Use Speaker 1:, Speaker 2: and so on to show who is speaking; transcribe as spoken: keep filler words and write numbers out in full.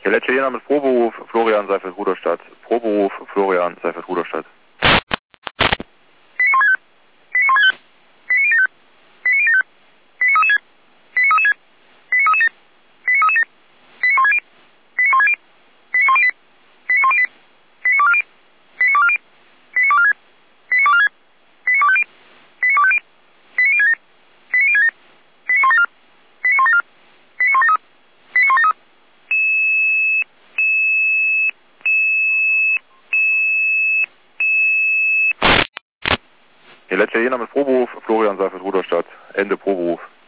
Speaker 1: Der letzte Jena mit Proberuf, Florian Seifert Ruderstadt. Proberuf, Florian Seifert Ruderstadt. Der letzte Jena mit Proberuf, Florian Seifert Ruderstadt. Ende Proberuf.